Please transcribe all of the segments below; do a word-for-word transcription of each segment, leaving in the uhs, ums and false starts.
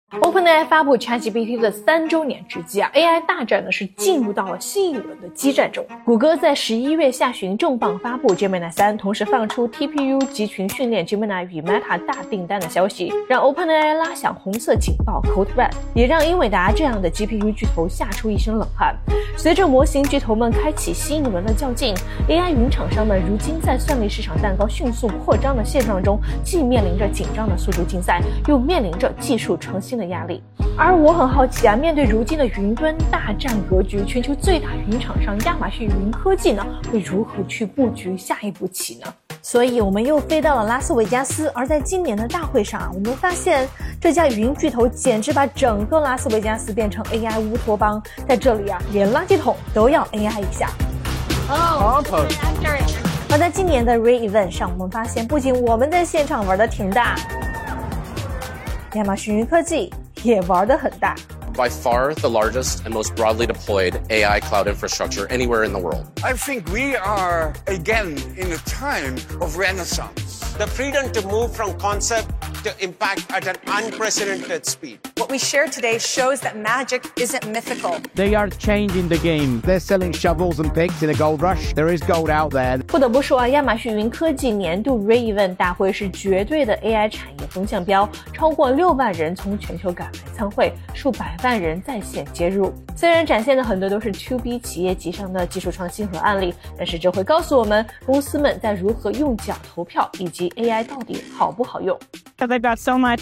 OpenAI 发布 ChatGPT 的三周年之际啊 ，A I 大战呢是进入到了新一轮的激战中。谷歌在十一月下旬重磅发布 Gemini 三，同时放出 T P U 集群训练 Gemini 与 Meta 大订单的消息，让 OpenAI 拉响红色警报 Code Red， 也让英伟达这样的 G P U 巨头吓出一身冷汗。随着模型巨头们开启新一轮的较劲 ，A I 云厂商们如今在算力市场蛋糕迅速扩张的现状中，既面临着紧张的速度竞赛，又面临着技术创新的压力。而我很好奇啊，面对如今的云端大战格局，全球最大云厂商亚马逊云科技呢，会如何去布局下一步棋呢？所以我们又飞到了拉斯维加斯，而在今年的大会上，我们发现这家云巨头简直把整个拉斯维加斯变成 A I 乌托邦，在这里啊，连垃圾桶都要 A I 一下。 哦， 而在今年的 Re Event 上，我们发现不仅我们在现场玩得挺大，亚马逊云科技也玩得很大。 By far the largest and most broadly deployed A I cloud infrastructure anywhere in the world. I think we are again in a time of renaissance. The freedom to move from concept to impact at an unprecedented speed. What we shared today shows that magic isn't mythical. They are changing the game. They're selling shovels and picks in a gold rush. There is gold out there. 不得不说啊，亚马逊云科技年度 Re Event 大会是绝对的 A I 产业风向标，超过六万人从全球赶来参会，数百万人在线接入。虽然展现的很多都是 To B 企业级上的技术创新和案例，但是这会告诉我们公司们在如何用脚投票，以及 A I 到底好不好用。 They've got so much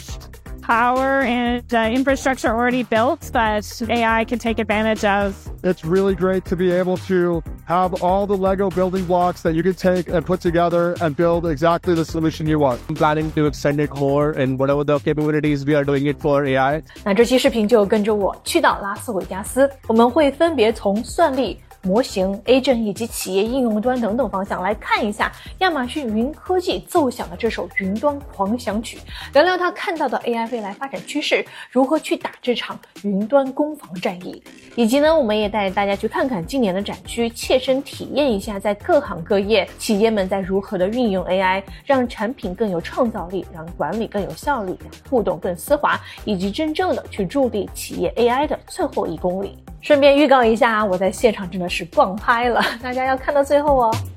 power and uh, infrastructure already built that A I can take advantage of. It's really great to be able to have all the Lego building blocks that you can take and put together and build exactly the solution you want. I'm planning to extend it more and whatever the capabilities we are doing it for A I. 那这期视频就跟着我去到拉斯维加斯，我们会分别从算力、模型、agent 以及企业应用端等等方向来看一下亚马逊云科技奏响的这首云端狂想曲，聊聊他看到的 A I 未来发展趋势，如何去打这场云端攻防战役，以及呢，我们也带大家去看看今年的展区，切身体验一下在各行各业企业们在如何的运用 A I， 让产品更有创造力，让管理更有效率，让互动更丝滑，以及真正的去助力企业 A I 的最后一公里。顺便预告一下，我在现场真的是逛嗨了，大家要看到最后哦。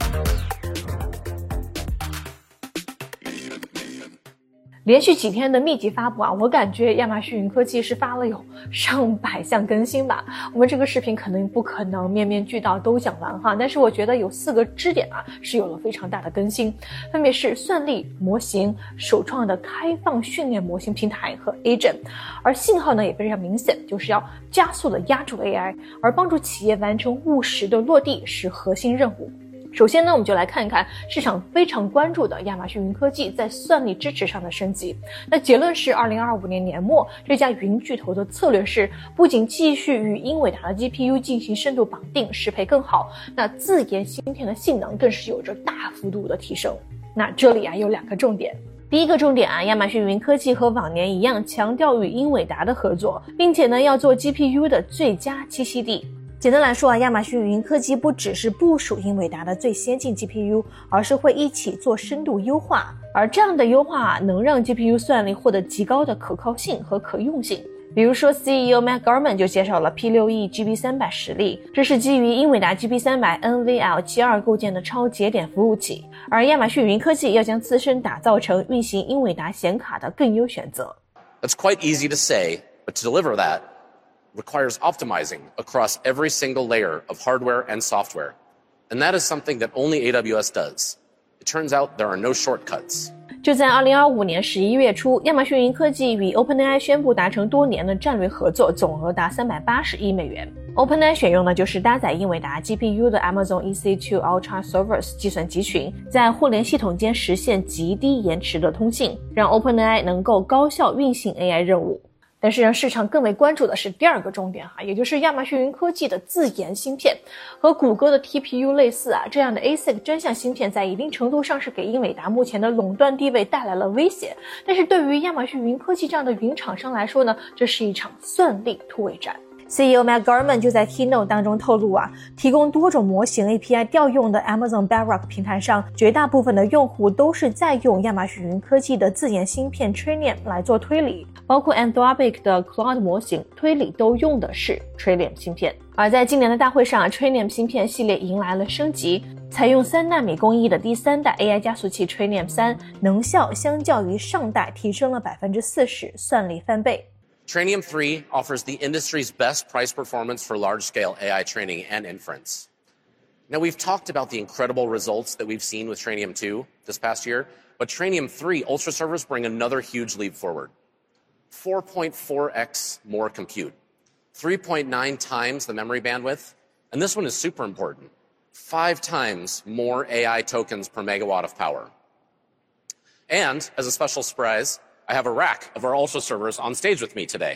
连续几天的密集发布啊，我感觉亚马逊云科技是发了有上百项更新吧。我们这个视频可能不可能面面俱到都讲完哈，但是我觉得有四个支点啊是有了非常大的更新，分别是算力、模型、首创的开放训练模型平台和 agent。而信号呢也非常明显，就是要加速的压住 A I， 而帮助企业完成务实的落地是核心任务。首先呢，我们就来看一看市场非常关注的亚马逊云科技在算力支持上的升级。那结论是二零二五年年末，这家云巨头的策略是不仅继续与英伟达的 G P U 进行深度绑定，适配更好，那自研芯片的性能更是有着大幅度的提升。那这里啊有两个重点。第一个重点啊，亚马逊云科技和往年一样强调与英伟达的合作，并且呢要做 G P U 的最佳栖息地。简单来说啊，亚马逊云科技不只是部署英伟达的最先进 G P U， 而是会一起做深度优化，而这样的优化能让 G P U 算力获得极高的可靠性和可用性。比如说 C E O Matt Garman 就介绍了 P 六 E G B 三百 实例，这是基于英伟达 G B 三百 N V L 七二 构建的超节点服务器，而亚马逊云科技要将自身打造成运行英伟达显卡的更优选择。 That's quite easy to say, but to deliver that requires optimizing across every single layer of hardware and software. And that is something that only A W S does. It turns out there are no shortcuts. 就在二零二五年十一月初，亚马逊云科技与 OpenAI 宣布达成多年的战略合作，总额达三百八十亿美元。OpenAI 选用的就是搭载英伟达 G P U 的 Amazon E C 二 Ultra Servers 计算集群，在互联系统间实现极低延迟的通信，让 OpenAI 能够高效运行 A I 任务。但是让市场更为关注的是第二个重点哈，也就是亚马逊云科技的自研芯片。和谷歌的 T P U 类似啊，这样的 A S I C 专项芯片在一定程度上是给英伟达目前的垄断地位带来了威胁。但是对于亚马逊云科技这样的云厂商来说呢，这是一场算力突围战。 C E O Matt Garman 就在 Keynote 当中透露啊，提供多种模型 A P I 调用的 Amazon Bedrock 平台上，绝大部分的用户都是在用亚马逊云科技的自研芯片 Trainium 来做推理，包括 Anthropic 的 Claude 模型推理都用的是 Trainium 芯片。而在今年的大会上 Trainium 芯片系列迎来了升级，采用三纳米工艺的第三代 A I 加速器 Trainium 三，能效相较于上代提升了 百分之四十， 算力翻倍。 Trainium three offers the industry's best price performance for large-scale A I training and inference. Now, we've talked about the incredible results that we've seen with Trainium two this past year, but Trainium three Ultra servers bring another huge leap forward. four point four x more compute, three point nine times the memory bandwidth, and this one is super important, five times more A I tokens per megawatt of power. And, as a special surprise, I have a rack of our Ultra servers on stage with me today.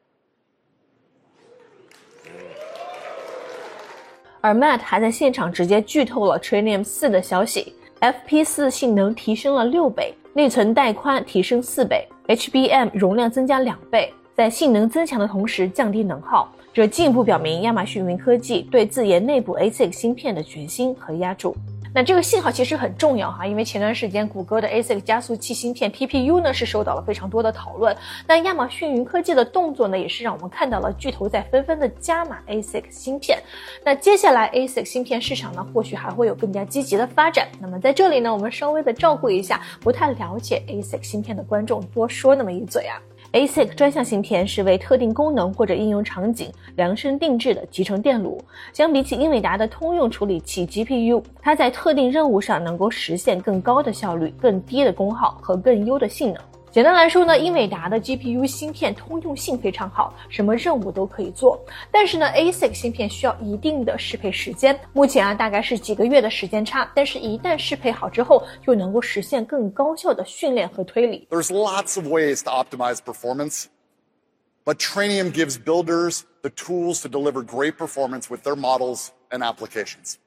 而 Matt 还在现场直接剧透了 Trainium 四的消息 ，F P 四 性能提升了六倍，内存带宽提升四倍 ，H B M 容量增加两倍，在性能增强的同时降低能耗，这进一步表明亚马逊云科技对自研内部 A S I C 芯片的决心和压注。那这个信号其实很重要哈，因为前段时间谷歌的 A S I C 加速器芯片 T P U 呢是受到了非常多的讨论，但亚马逊云科技的动作呢也是让我们看到了巨头在纷纷的加码 A S I C 芯片。那接下来 A S I C 芯片市场呢或许还会有更加积极的发展。那么在这里呢，我们稍微的照顾一下不太了解 A S I C 芯片的观众，多说那么一嘴啊。A S I C 专项芯片是为特定功能或者应用场景量身定制的集成电路，相比起英伟达的通用处理器 G P U， 它在特定任务上能够实现更高的效率、更低的功耗和更优的性能。简单来说呢，英伟达的 G P U 芯片通用性非常好，什么任务都可以做。但是呢 A S I C 芯片需要一定的适配时间，目前啊大概是几个月的时间差，但是一旦适配好之后，就能够实现更高效的训练和推理。 There's lots of ways to optimize performance, but Trainium gives builders the tools to deliver great performance with their models and applications.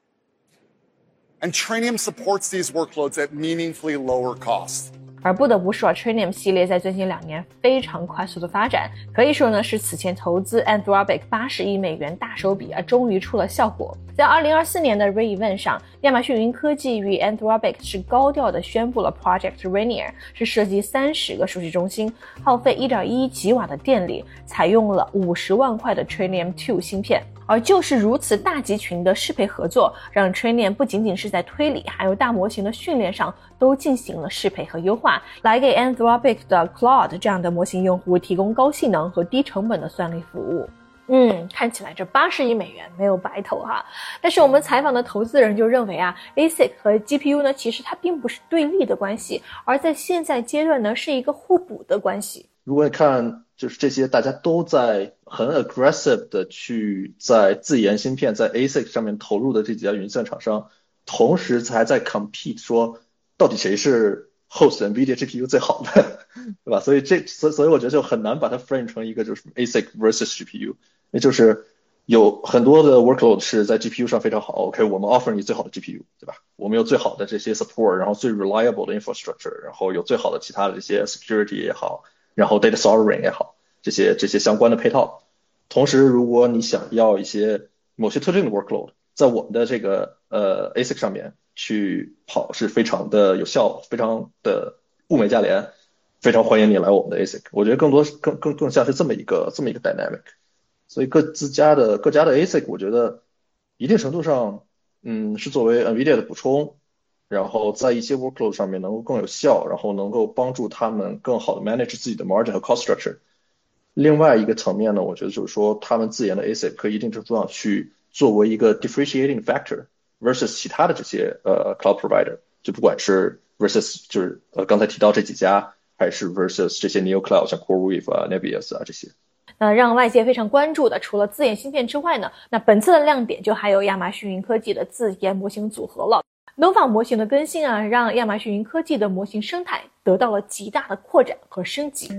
And Trainium supports these workloads at meaningfully lower cost. 而不得不说 Trainium 系列在最近两年非常快速的发展，可以说呢是此前投资 Anthropic 八十亿美元大手笔啊，终于出了效果。在二零二四年的 Re-Event 上，亚马逊云科技与 Anthropic 是高调的宣布了 Project Rainier， 是设计三十个数据中心，耗费 一点一吉瓦的电力，采用了五十万块的 Trainium 二芯片。而就是如此大集群的适配合作，让 Trainium 不仅仅是在推理还有大模型的训练上都进行了适配和优化，来给 Anthropic 的 Claude 这样的模型用户提供高性能和低成本的算力服务。嗯，看起来这八十亿美元没有白投哈。但是我们采访的投资人就认为啊 A S I C 和 G P U 呢，其实它并不是对立的关系，而在现在阶段呢是一个互补的关系。 如果你看就是这些大家都在很 aggressive 的去在自研芯片在 A S I C 上面投入的这几家云算厂商，同时还在 compete 说到底谁是 host NVIDIA G P U 最好的，对吧？所以这所以所以我觉得就很难把它 frame 成一个就是 A S I C versus G P U， 也就是有很多的 workload 是在 G P U 上非常好 ，OK， 我们 offer 你最好的 G P U， 对吧？我们有最好的这些 support， 然后最 reliable 的 infrastructure， 然后有最好的其他的这些 security 也好，然后 data sovereign 也好，这些这些相关的配套。同时，如果你想要一些某些特定的 workload， 在我们的这个呃 A S I C 上面去跑是非常的有效，非常的物美价廉，非常欢迎你来我们的 A S I C。我觉得更多更更更像是这么一个这么一个 dynamic。所以各自家的各家的 A S I C， 我觉得一定程度上，嗯，是作为 NVIDIA 的补充，然后在一些 workload 上面能够更有效，然后能够帮助他们更好的 manage 自己的 margin 和 cost structure。另外一个层面呢，我觉得就是说他们自研的 A S I C 可以一定程度上去作为一个 differentiating factor versus 其他的这些呃 cloud provider， 就不管是 versus 就是呃刚才提到这几家，还是 versus 这些 neo cloud 像 CoreWeave 啊 Nebius 啊这些。 那让外界非常关注的，除了自研芯片之外呢，那本次的亮点就还有亚马逊云科技的自研模型组合了。Nova 模型的更新啊，让亚马逊云科技的模型生态得到了极大的扩展和升级。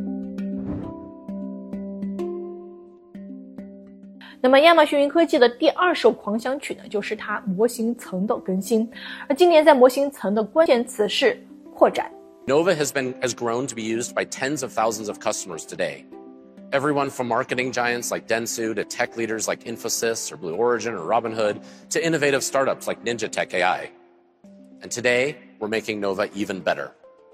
那么亚马逊云科技的第二首狂想曲呢，就是它模型层的更新。而今年在模型层的关键词是扩展。 Nova has been has grown to be used by tens of thousands of customers today. Everyone from marketing giants like Dentsu to tech leaders like Infosys or Blue Origin or Robinhood to innovative startups like Ninja Tech A I. And today, we're making Nova even better.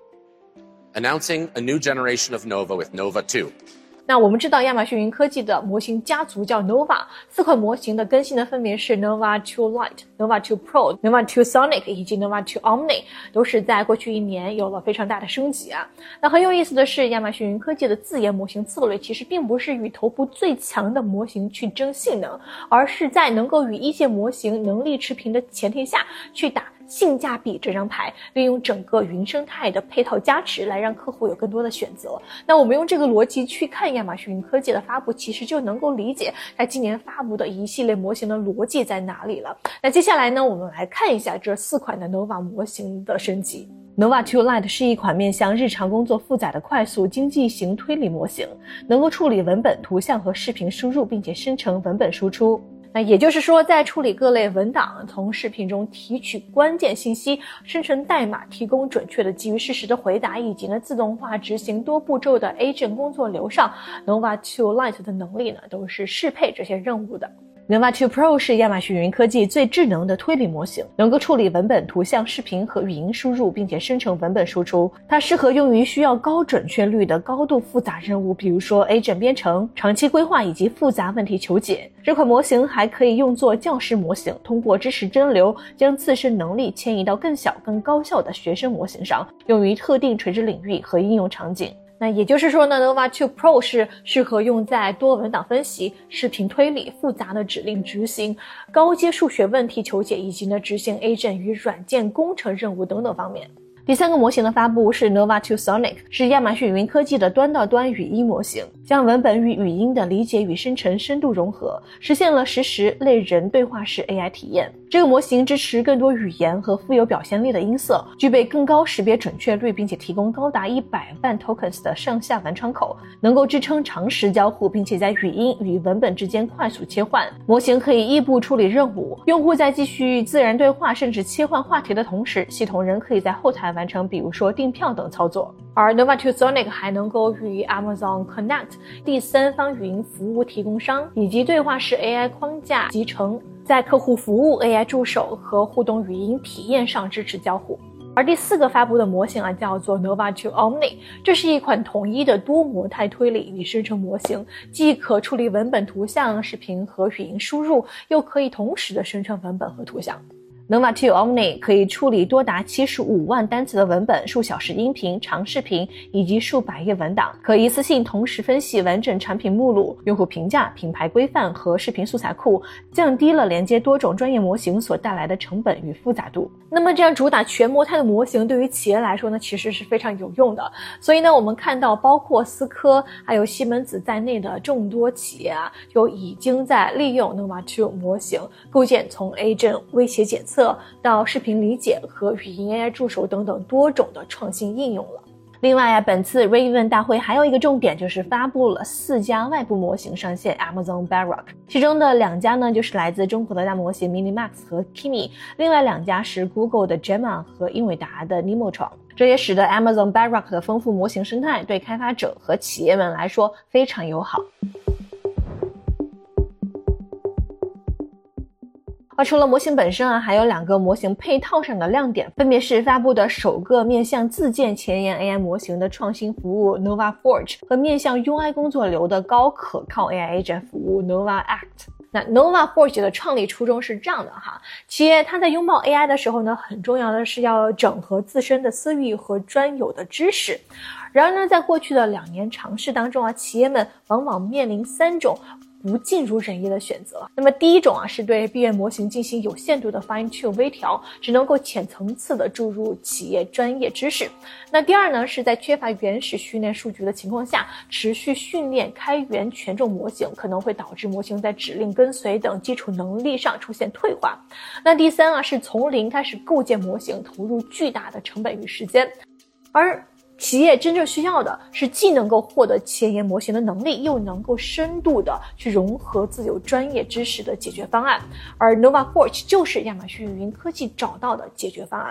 Announcing a new generation of Nova with Nova two. 那我们知道亚马逊云科技的模型家族叫 Nova， 四款模型的更新呢分别是 Nova two Lite、Nova two Pro、Nova two Sonic 以及 Nova two Omni， 都是在过去一年有了非常大的升级啊。那很有意思的是，亚马逊云科技的自研模型策略其实并不是与头部最强的模型去争性能，而是在能够与一线模型能力持平的前提下去打性价比这张牌，利用整个云生态的配套加持来让客户有更多的选择。那我们用这个逻辑去看亚马逊云科技的发布，其实就能够理解它今年发布的一系列模型的逻辑在哪里了。那接下来呢，我们来看一下这四款的 Nova 模型的升级。Nova two Lite 是一款面向日常工作负载的快速经济型推理模型，能够处理文本、图像和视频输入，并且生成文本输出。那也就是说，在处理各类文档，从视频中提取关键信息，生成代码，提供准确的基于事实的回答，以及呢自动化执行多步骤的 agent 工作流上 ，Nova two Lite 的能力呢都是适配这些任务的。Nova two Pro 是亚马逊云科技最智能的推理模型，能够处理文本、图像、视频和语音输入，并且生成文本输出。它适合用于需要高准确率的高度复杂任务，比如说 agent 编程、长期规划以及复杂问题求解。这款模型还可以用作教师模型，通过知识蒸馏，将自身能力迁移到更小、更高效的学生模型上，用于特定垂直领域和应用场景。那也就是说呢 Nova two Pro 是适合用在多文档分析、视频推理、复杂的指令执行、高阶数学问题求解以及呢执行 agent 与软件工程任务等等方面。第三个模型的发布是 Nova two Sonic， 是亚马逊云科技的端到端语音模型，将文本与语音的理解与生成深度融合，实现了实时类人对话式 A I 体验。这个模型支持更多语言和富有表现力的音色，具备更高识别准确率，并且提供高达一百万 tokens 的上下文窗口，能够支撑长时交互，并且在语音与文本之间快速切换。模型可以异步处理任务，用户在继续自然对话甚至切换话题的同时，系统仍可以在后台完成比如说订票等操作。而 Nova two Sonic 还能够与 Amazon Connect 第三方语音服务提供商以及对话式 A I 框架集成，在客户服务、A I 助手和互动语音体验上支持交互。而第四个发布的模型啊，叫做 Nova two Omni， 这是一款统一的多模态推理与生成模型，既可处理文本、图像、视频和语音输入，又可以同时的生成文本和图像。Nova two Omni 可以处理多达七十五万单词的文本、数小时音频、长视频以及数百页文档，可一次性同时分析完整产品目录、用户评价、品牌规范和视频素材库，降低了连接多种专业模型所带来的成本与复杂度。那么这样主打全模态的模型对于企业来说呢，其实是非常有用的。所以呢，我们看到包括思科还有西门子在内的众多企业啊，就已经在利用 Nova two 模型构建从 agent 威胁检测到视频理解和语音 A I 助手等等多种的创新应用了。另外啊，本次 Raven 大会还有一个重点，就是发布了四家外部模型上线 Amazon Bedrock， 其中的两家呢就是来自中国的大模型 Minimax 和 Kimi， 另外两家是 Google 的 Gemma 和英伟达的 Nemotron。这也使得 Amazon Bedrock 的丰富模型生态对开发者和企业们来说非常友好。而除了模型本身啊，还有两个模型配套上的亮点，分别是发布的首个面向自建前沿 A I 模型的创新服务 Nova Forge 和面向 U I 工作流的高可靠 A I agent 服务 Nova Act。那 Nova Forge 的创立初衷是这样的哈，企业它在拥抱 A I 的时候呢，很重要的是要整合自身的私域和专有的知识。然而呢，在过去的两年尝试当中啊，企业们往往面临三种不尽如人意的选择。那么第一种啊，是对闭源模型进行有限度的 fine tune 微调，只能够浅层次的注入企业专业知识。那第二呢，是在缺乏原始训练数据的情况下，持续训练开源权重模型，可能会导致模型在指令跟随等基础能力上出现退化。那第三啊，是从零开始构建模型，投入巨大的成本与时间。而企业真正需要的是既能够获得前沿模型的能力，又能够深度的去融合自有专业知识的解决方案，而 Nova Forge 就是亚马逊云科技找到的解决方案。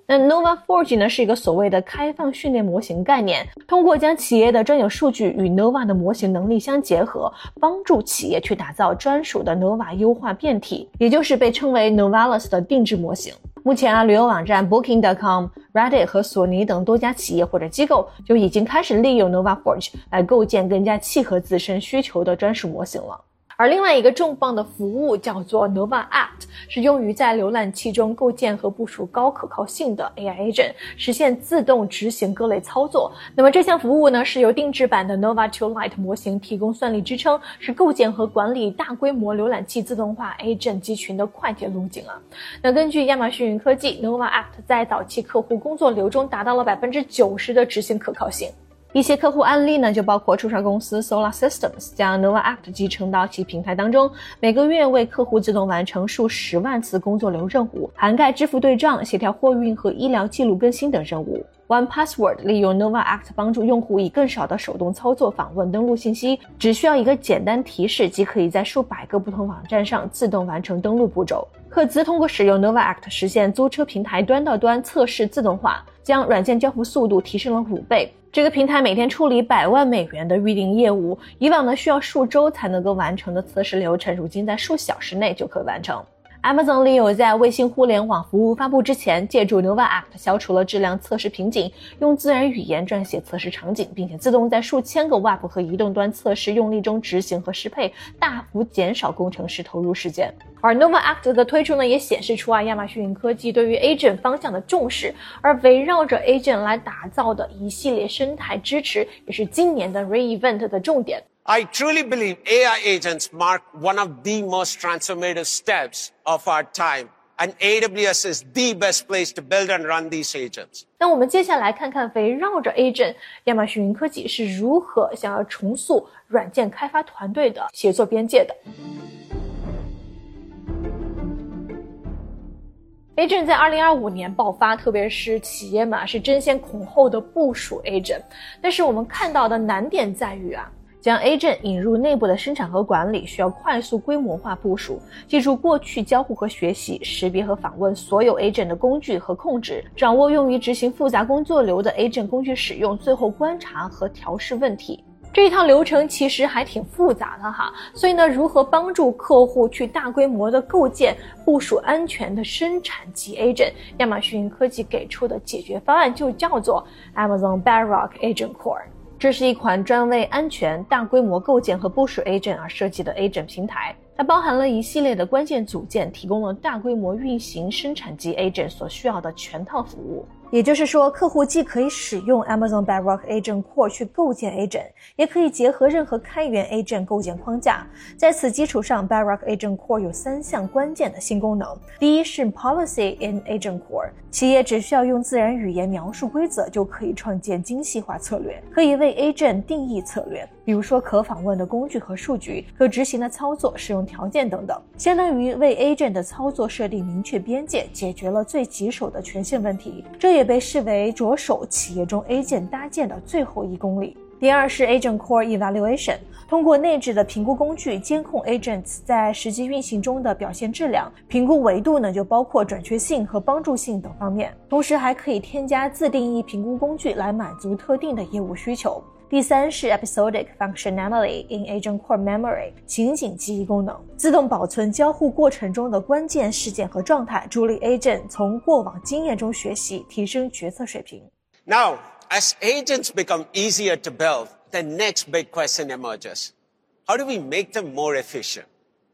那 Nova Forge 呢是一个所谓的开放训练模型概念，通过将企业的专有数据与 Nova 的模型能力相结合，帮助企业去打造专属的 Nova 优化变体，也就是被称为 Novalis 的定制模型。目前啊，旅游网站 Booking 点 com、Reddit 和索尼等多家企业或者机构就已经开始利用 Nova Forge 来构建更加契合自身需求的专属模型了。而另外一个重磅的服务叫做 Nova Act， 是用于在浏览器中构建和部署高可靠性的 A I agent， 实现自动执行各类操作。那么这项服务呢，是由定制版的 Nova two Lite 模型提供算力支撑，是构建和管理大规模浏览器自动化 agent 集群的快捷路径啊。那根据亚马逊云科技 ，Nova Act 在早期客户工作流中达到了 百分之九十 的执行可靠性。一些客户案例呢，就包括出售公司 Solar Systems 将 Nova Act 集成到其平台当中，每个月为客户自动完成数十万次工作流任务，涵盖支付对账、协调货运和医疗记录更新等任务。one password 利用 Nova Act 帮助用户以更少的手动操作访问登录信息，只需要一个简单提示即可以在数百个不同网站上自动完成登录步骤。赫兹通过使用 Nova Act 实现租车平台端到端测试自动化，将软件交付速度提升了五倍。这个平台每天处理百万美元的预订业务，以往呢需要数周才能够完成的测试流程，如今在数小时内就可完成。Amazon Leo 在卫星互联网服务发布之前，借助 Nova Act 消除了质量测试瓶颈，用自然语言撰写测试场景，并且自动在数千个 Web 和移动端测试用例中执行和适配，大幅减少工程师投入时间。而 Nova Act 的推出呢，也显示出啊亚马逊云科技对于 Agent 方向的重视，而围绕着 Agent 来打造的一系列生态支持，也是今年的 Re-Event 的重点。 I truly believe A I agents mark one of the most transformative steps of our time, and A W S is the best place to build and run these agents. 那我们接下来看看围绕着 Agent， 亚马逊云科技是如何想要重塑软件开发团队的协作边界的。Agent 在二零二五年爆发，特别是企业们是争先恐后的部署 Agent， 但是我们看到的难点在于啊。将 Agent 引入内部的生产和管理，需要快速规模化部署，记住过去交互和学习，识别和访问所有 Agent 的工具和控制，掌握用于执行复杂工作流的 Agent 工具使用，最后观察和调试问题。这一套流程其实还挺复杂的哈，所以呢，如何帮助客户去大规模的构建、部署安全的生产级 Agent， 亚马逊科技给出的解决方案就叫做 Amazon Bedrock Agent Core。这是一款专为安全、大规模构建和部署 Agent 而设计的 Agent 平台，它包含了一系列的关键组件，提供了大规模运行生产级 Agent 所需要的全套服务。也就是说，客户既可以使用 Amazon Bedrock Agent Core 去构建 Agent， 也可以结合任何开源 Agent 构建框架。在此基础上 Bedrock Agent Core 有三项关键的新功能。第一是 Policy in Agent Core， 企业只需要用自然语言描述规则，就可以创建精细化策略，可以为 Agent 定义策略，比如说可访问的工具和数据、可执行的操作、使用条件等等，相当于为 Agent 的操作设定明确边界，解决了最棘手的权限问题。这也被视为着手企业中 Agent 搭建的最后一公里。第二是 Agent Core Evaluation， 通过内置的评估工具监控 Agents 在实际运行中的表现质量，评估维度呢就包括准确性和帮助性等方面，同时还可以添加自定义评估工具来满足特定的业务需求。第三是 Episodic Functionality in Agent Core Memory， 情景记忆功能，自动保存交互过程中的关键事件和状态，助力 Agent 从过往经验中学习，提升决策水平。 Now, as agents become easier to build, the next big question emerges. How do we make them more efficient?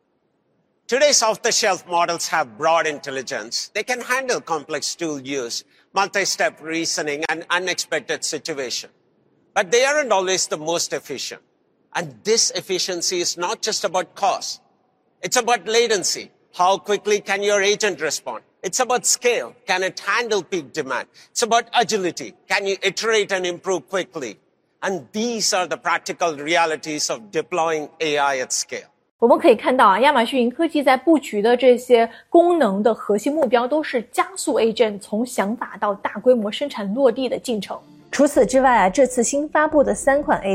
Today's off-the-shelf models have broad intelligence. They can handle complex tool use, multi-step reasoning, and unexpected situations. But they aren't always the most efficient. And this efficiency is not just about cost. It's about latency. How quickly can your agent respond? It's about scale. Can it handle peak demand? It's about agility. Can you iterate and improve quickly? And these are the practical realities of deploying A I at scale. 我们可以看到啊，亚马逊云科技在布局的这些功能的核心目标都是加速 Agent 从想法到大规模生产落地的进程。除此之外啊，这次新发布的三款 Agent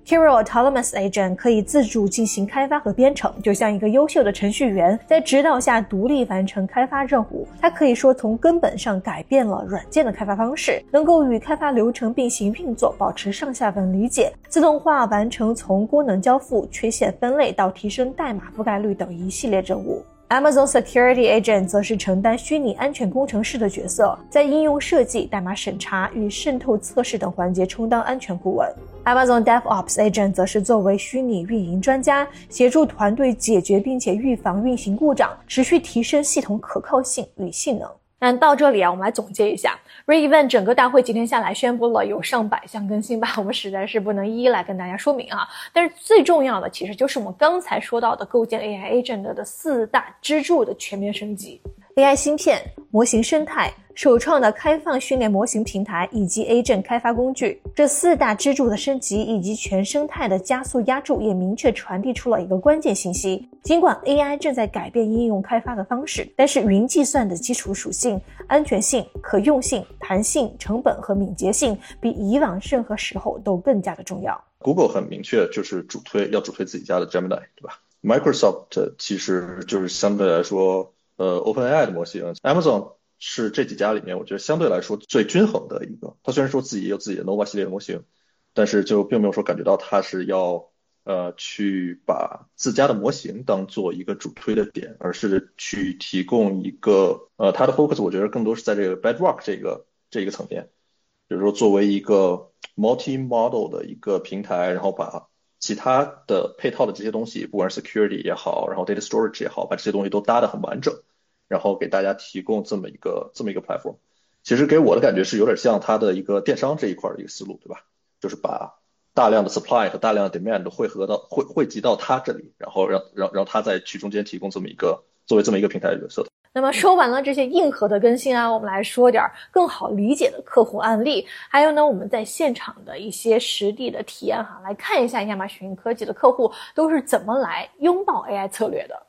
Hero Autonomous Agent 可以自主进行开发和编程，就像一个优秀的程序员在指导下独立完成开发任务。它可以说从根本上改变了软件的开发方式，能够与开发流程并行运作，保持上下文理解，自动化完成从功能交付、缺陷分类到提升代码覆盖率等一系列任务。Amazon Security Agent 则是承担虚拟安全工程师的角色，在应用设计、代码审查与渗透测试等环节充当安全顾问。Amazon DevOps Agent 则是作为虚拟运营专家，协助团队解决并且预防运行故障，持续提升系统可靠性与性能。那到这里啊，我们来总结一下 Re-Event 整个大会几天下来宣布了有上百项更新吧，我们实在是不能一一来跟大家说明啊。但是最重要的其实就是我们刚才说到的构建 A I Agent 的四大支柱的全面升级。A I 芯片、模型生态、首创的开放训练模型平台以及 Agent 开发工具，这四大支柱的升级以及全生态的加速压铸，也明确传递出了一个关键信息：尽管 A I 正在改变应用开发的方式，但是云计算的基础属性、安全性、可用性、弹性、成本和敏捷性比以往任何时候都更加的重要。 Google 很明确就是主推要主推自己家的 Gemini， 对吧？ Microsoft 其实就是相对来说呃 OpenAI 的模型， Amazon 是这几家里面我觉得相对来说最均衡的一个。它虽然说自己也有自己的 Nova 系列的模型，但是就并没有说感觉到它是要呃去把自家的模型当做一个主推的点，而是去提供一个呃它的 focus 我觉得更多是在这个 Bedrock 这个这一个层面，比如说作为一个 multi-model 的一个平台，然后把其他的配套的这些东西，不管是 security 也好，然后 data storage 也好，把这些东西都搭得很完整，然后给大家提供这么一个这么一个 platform。 其实给我的感觉是有点像它的一个电商这一块的一个思路，对吧？就是把大量的 supply 和大量的 demand 汇合到汇汇集到它这里，然后让让让它在去中间提供这么一个作为这么一个平台的角色。 那么说完了这些硬核的更新啊，我们来说点更好理解的客户案例，还有呢我们在现场的一些实地的体验哈，来看一下亚马逊科技的客户都是怎么来拥抱 A I 策略的。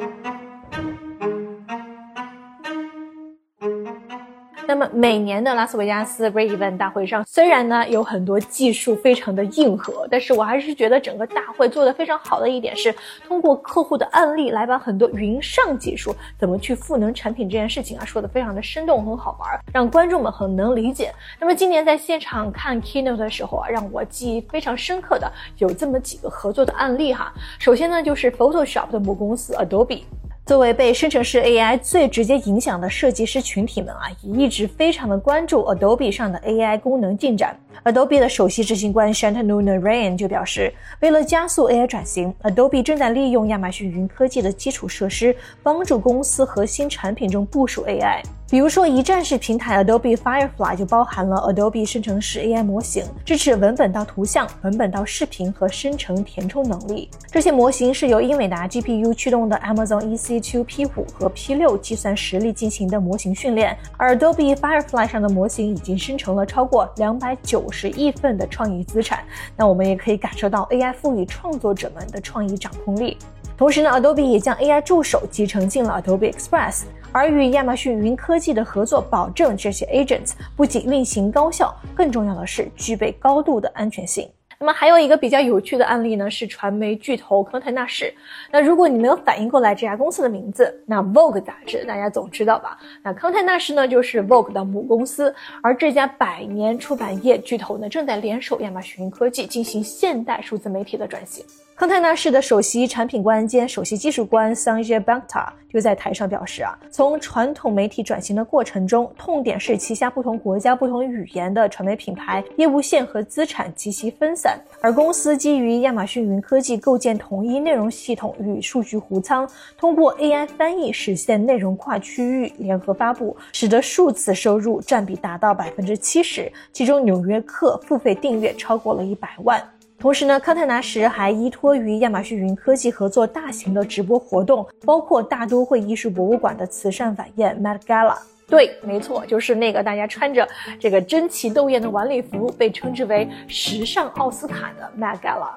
那么每年的拉斯维加斯 Re-Event 大会上，虽然呢有很多技术非常的硬核，但是我还是觉得整个大会做得非常好的一点是通过客户的案例来把很多云上技术怎么去赋能产品这件事情啊说得非常的生动很好玩，让观众们很能理解。那么今年在现场看 Keynote 的时候啊，让我记忆非常深刻的有这么几个合作的案例哈。首先呢就是 Photoshop 的母公司 Adobe。作为被生成式 A I 最直接影响的设计师群体们啊，也一直非常的关注 Adobe 上的 A I 功能进展。Adobe 的首席执行官 Shantanu Narayan 就表示，为了加速 A I 转型， Adobe 正在利用亚马逊云科技的基础设施，帮助公司核心产品中部署 A I。比如说一站式平台 Adobe Firefly 就包含了 Adobe 生成式 A I 模型，支持文本到图像、文本到视频和生成填充能力。这些模型是由英伟达 G P U 驱动的 Amazon E C 二 P 五 和 P 六 计算实力进行的模型训练，而 Adobe Firefly 上的模型已经生成了超过两百九十亿份的创意资产。那我们也可以感受到 A I 赋予创作者们的创意掌控力。同时呢 Adobe 也将 A I 助手集成进了 Adobe Express， 而与亚马逊云科技的合作保证这些 agents 不仅运行高效，更重要的是具备高度的安全性。那么还有一个比较有趣的案例呢，是传媒巨头康泰纳仕。那如果你没有反应过来这家公司的名字，那 Vogue 杂志大家总知道吧？那康泰纳仕呢就是 Vogue 的母公司，而这家百年出版业巨头呢正在联手亚马逊云科技进行现代数字媒体的转型。康泰纳仕的首席产品官兼首席技术官 Sanjay Bhakta 就在台上表示啊，从传统媒体转型的过程中，痛点是旗下不同国家不同语言的传媒品牌业务线和资产极其分散，而公司基于亚马逊云科技构建统一内容系统与数据湖仓，通过 A I 翻译实现内容跨区域联合发布，使得数字收入占比达到 百分之七十， 其中纽约客付费订阅超过了一百万。同时呢，康泰纳仕还依托于亚马逊云科技合作大型的直播活动，包括大都会艺术博物馆的慈善晚宴 Met Gala。 对，没错，就是那个大家穿着这个争奇斗艳的晚礼服被称之为时尚奥斯卡的 Met Gala。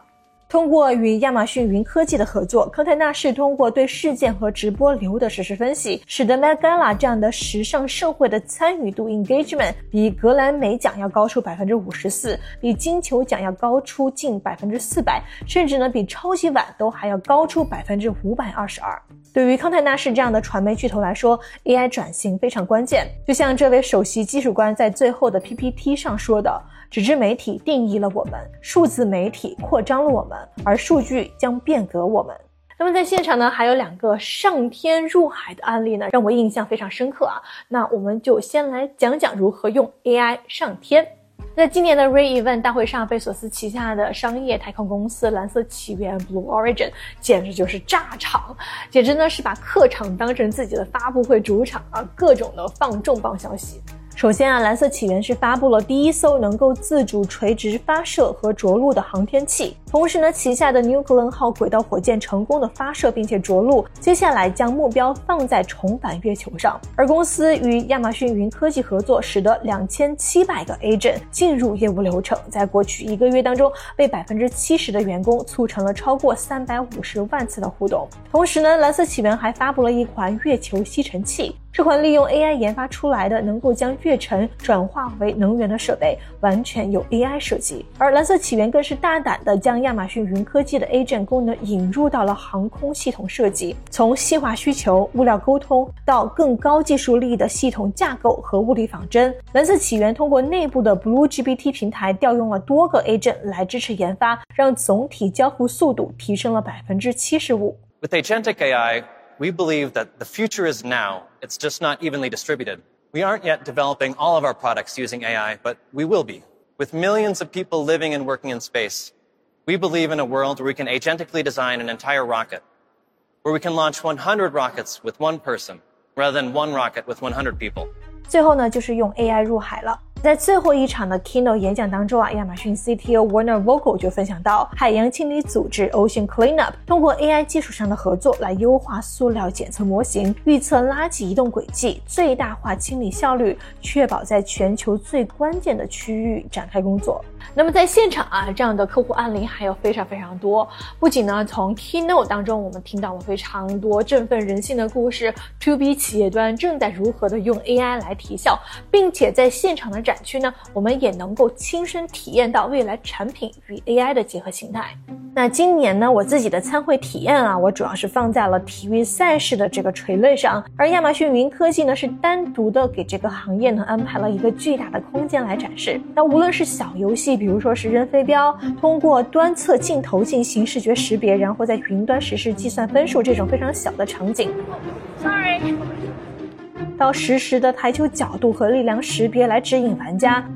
通过与亚马逊云科技的合作，康泰纳仕通过对事件和直播流的实时分析，使得 Met Gala 这样的时尚盛会的参与度 engagement 比格莱美奖要高出 百分之五十四， 比金球奖要高出近 百分之四百， 甚至呢比超级碗都还要高出 百分之五百二十二。对于康泰纳仕这样的传媒巨头来说， A I 转型非常关键，就像这位首席技术官在最后的 P P T 上说的，纸质媒体定义了我们，数字媒体扩张了我们，而数据将变革我们。那么在现场呢，还有两个上天入海的案例呢，让我印象非常深刻啊。那我们就先来讲讲如何用 A I 上天。在今年的 Ray Event 大会上，贝索斯旗下的商业太空公司蓝色起源 Blue Origin 简直就是炸场，简直呢是把客场当成自己的发布会主场啊，各种的放重磅消息。首先啊，蓝色起源是发布了第一艘能够自主垂直发射和着陆的航天器，同时呢，旗下的 New Glenn 号轨道火箭成功的发射并且着陆，接下来将目标放在重返月球上。而公司与亚马逊云科技合作，使得两千七百个 agent 进入业务流程，在过去一个月当中，为 百分之七十 的员工促成了超过三百五十万次的互动。同时呢，蓝色起源还发布了一款月球吸尘器。这款利用 A I 研发出来的能够将月尘转化为能源的设备，完全由 A I 设计。而蓝色起源更是大胆地将亚马逊云科技的 Agent 功能引入到了航空系统设计，从细化需求、物料沟通到更高技术力的系统架构和物理仿真。蓝色起源通过内部的 Blue G P T 平台调用了多个 Agent 来支持研发，让总体交付速度提升了 百分之七十五。 With agentic A I, we believe that the future is now. It's just not evenly distributed. We aren't yet developing all of our products using A I, but we will be. With millions of people living and working in space, we believe in a world where we can agentically design an entire rocket, where we can launch one hundred rockets with one person, rather than one rocket with one hundred people. 最后呢，就是用 A I 入海了。在最后一场的 keynote 演讲当中啊，亚马逊 C T O Werner Vogel 就分享到，海洋清理组织 Ocean Cleanup 通过 A I 技术上的合作来优化塑料检测模型，预测垃圾移动轨迹，最大化清理效率，确保在全球最关键的区域展开工作。那么在现场啊，这样的客户案例还有非常非常多。不仅呢，从 keynote 当中我们听到了非常多振奋人心的故事 ，to B 企业端正在如何的用 A I 来提效，并且在现场的展区呢，我们也能够亲身体验到未来产品与 A I 的结合形态。那今年呢，我自己的参会体验啊，我主要是放在了体育赛事的这个垂类上，而亚马逊云科技呢，是单独的给这个行业呢安排了一个巨大的空间来展示。那无论是小游戏，比如说是扔飞镖，通过端侧镜头进行视觉识别，然后在云端实时计算分数这种非常小的场景。Sorry。到实时的台球角度和力量识别来指引玩家，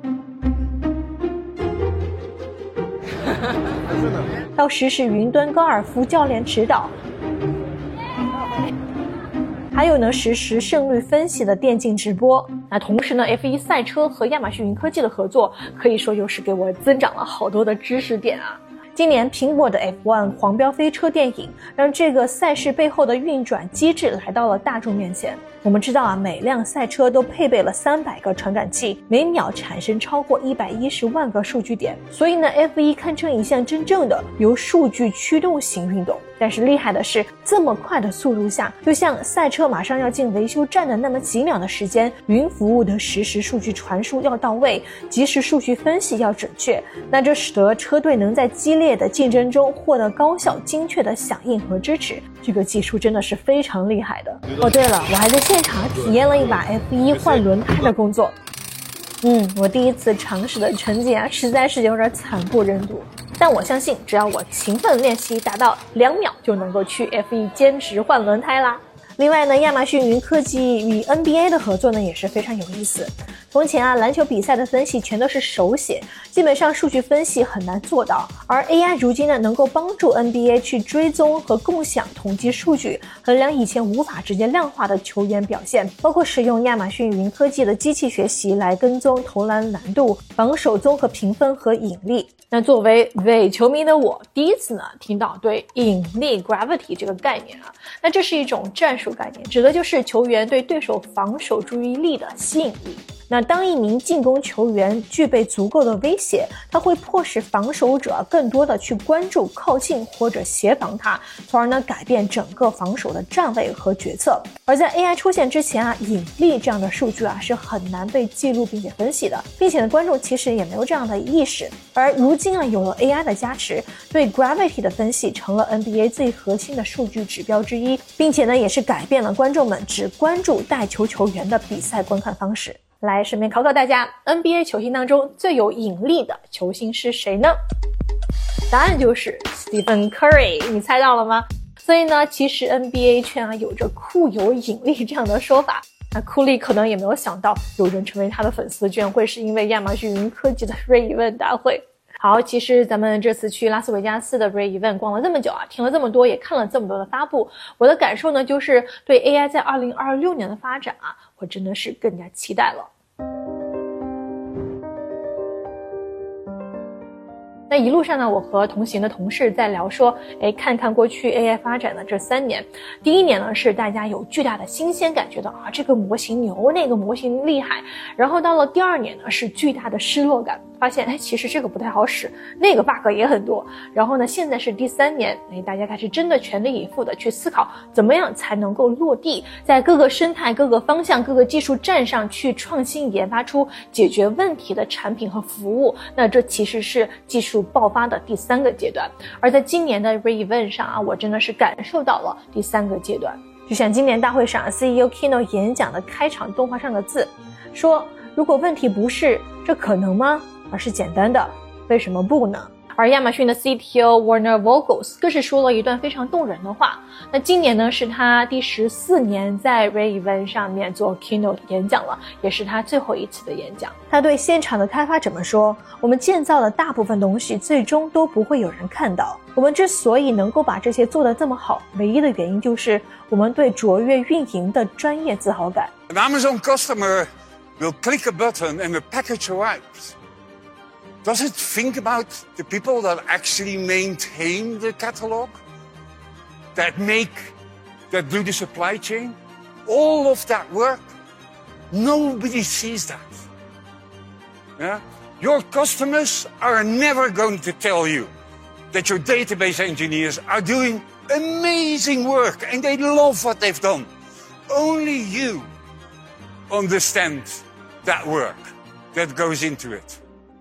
到实时云端高尔夫教练指导，还有呢实时胜率分析的电竞直播。那同时呢 F 一 赛车和亚马逊云科技的合作，可以说又是给我增长了好多的知识点啊。今年苹果的 F 一 狂飙飞车电影让这个赛事背后的运转机制来到了大众面前。我们知道啊，每辆赛车都配备了三百个传感器，每秒产生超过一百一十万个数据点，所以呢 F 一 堪称一项真正的由数据驱动型运动。但是厉害的是，这么快的速度下，就像赛车马上要进维修站的那么几秒的时间，云服务的实时数据传输要到位，即时数据分析要准确，那这使得车队能在激烈的竞争中获得高效精确的响应和支持。这个技术真的是非常厉害的。哦对了，我还在现场体验了一把 F 一 换轮胎的工作。嗯，我第一次尝试的成绩啊，实在是有点惨不忍睹。但我相信，只要我勤奋练习，达到两秒就能够去 F 一 兼职换轮胎啦。另外呢，亚马逊云科技与 N B A 的合作呢也是非常有意思。从前啊，篮球比赛的分析全都是手写，基本上数据分析很难做到。而 A I 如今呢，能够帮助 N B A 去追踪和共享统计数据，衡量以前无法直接量化的球员表现，包括使用亚马逊云科技的机器学习来跟踪投篮难度、防守综合评分和引力。那作为伪球迷的我，第一次呢听到对引力 gravity 这个概念啊，那这是一种战术概念，指的就是球员对对手防守注意力的吸引力。 那当一名进攻球员具备足够的威胁，他会迫使防守者更多的去关注、靠近或者协防他，从而呢改变整个防守的站位和决策。而在 A I 出现之前啊，引力这样的数据啊是很难被记录并且分析的，并且呢观众其实也没有这样的意识。而如今啊有了 A I 的加持，对 gravity 的分析成了 N B A 最核心的数据指标之一，并且呢也是改变了观众们只关注带球球员的比赛观看方式。来，顺便考考大家 N B A 球星当中最有引力的球星是谁呢？答案就是 Stephen Curry， 你猜到了吗？所以呢其实 N B A 圈啊有着酷有引力这样的说法，那库里可能也没有想到有人成为他的粉丝居然会是因为亚马逊云科技的 Ray Event 大会。好，其实咱们这次去拉斯维加斯的 Ray Event 逛了这么久啊，听了这么多，也看了这么多的发布，我的感受呢就是对 A I 在二零二六年的发展啊，我真的是更加期待了。那一路上呢，我和同行的同事在聊说，哎，看看过去 A I 发展的这三年，第一年呢是大家有巨大的新鲜感，觉得啊这个模型牛，那个模型厉害，然后到了第二年呢是巨大的失落感，发现哎其实这个不太好使，那个 bug 也很多，然后呢现在是第三年，哎大家开始真的全力以赴的去思考怎么样才能够落地，在各个生态、各个方向、各个技术站上去创新研发出解决问题的产品和服务，那这其实是技术爆发的第三个阶段。而在今年的 Ray Event 上啊，我真的是感受到了第三个阶段。就像今年大会上 C E O Keynote 演讲的开场动画上的字说，如果问题不是这可能吗，而是简单的为什么不呢？而亚马逊的 C T O Werner Vogels 更是说了一段非常动人的话。那今年呢是他第十四年在 Ray Event 上面做 Keynote 演讲了，也是他最后一次的演讲。他对现场的开发者们说，我们建造的大部分东西最终都不会有人看到，我们之所以能够把这些做得这么好，唯一的原因就是我们对卓越运营的专业自豪感。 An Amazon customer will click a button and the package arrives. Does it think about the people that actually maintain the catalog? That make, that do the supply chain? All of that work? Nobody sees that. Yeah? Your customers are never going to tell you that your database engineers are doing amazing work and they love what they've done. Only you understand that work that goes into it.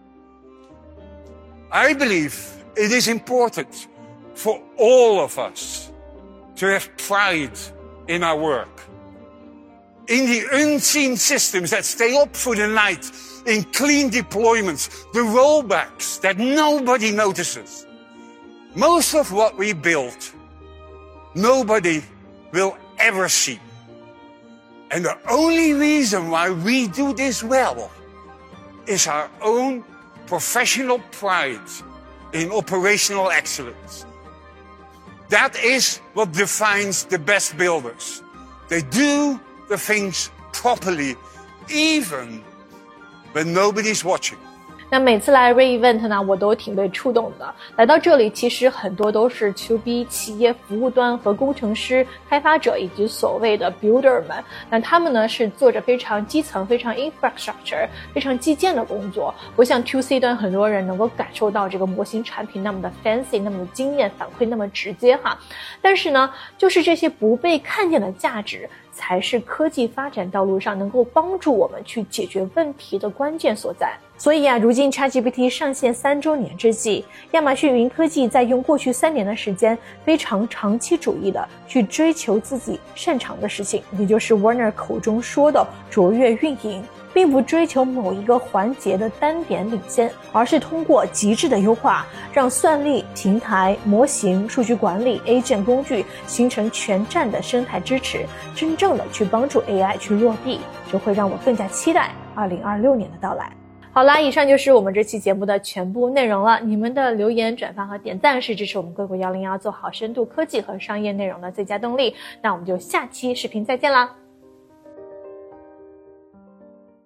I believe it is important for all of us to have pride in our work, in the unseen systems that stay up for the night, in clean deployments, the rollbacks that nobody notices. Most of what we build, nobody will ever see. And the only reason why we do this well is our own professional pride in operational excellence. That is what defines the best builders. They do the things properly, even when nobody's watching. 那每次来 Ray Event 呢，我都挺被触动的。来到这里，其实很多都是 to B 企业服务端和工程师、开发者以及所谓的 builder 们。那他们呢是做着非常基层、非常 infrastructure、非常基建的工作，不像 to C 端很多人能够感受到这个模型产品那么的 fancy、那么的惊艳，反馈那么直接哈。但是呢，就是这些不被看见的价值，才是科技发展道路上能够帮助我们去解决问题的关键所在。所以啊，如今 ChatGPT 上线三周年之际，亚马逊云科技在用过去三年的时间，非常长期主义的去追求自己擅长的事情，也就是 Werner 口中说的卓越运营，并不追求某一个环节的单点领先，而是通过极致的优化，让算力、平台、模型、数据管理、agent 工具形成全站的生态支持，真正的去帮助 A I 去落地，这会让我更加期待二零二六年的到来。好啦，以上就是我们这期节目的全部内容了。你们的留言、转发和点赞是支持我们硅谷一零一做好深度科技和商业内容的最佳动力。那我们就下期视频再见啦！